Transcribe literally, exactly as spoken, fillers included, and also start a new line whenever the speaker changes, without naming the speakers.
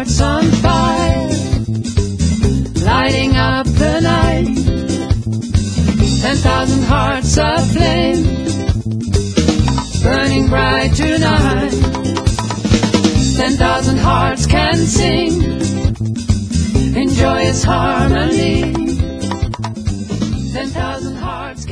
hearts on fire, lighting up the night. Ten thousand hearts aflame, burning bright tonight. Ten thousand hearts can sing in joyous harmony. Ten thousand hearts